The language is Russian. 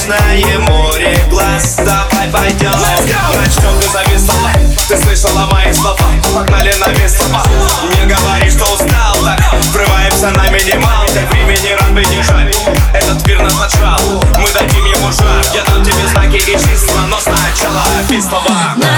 Бесконечное море глаз. Давай пойдем. Начнем, ты зависла. Ты слышала мои слова. Погнали на весло. Не говори, что устал. Так врываемся на минимал. Для времени рад бы держать. Этот пир нас отжал. Мы дадим ему жар. Я дам тебе знаки и числа. Но сначала без слова.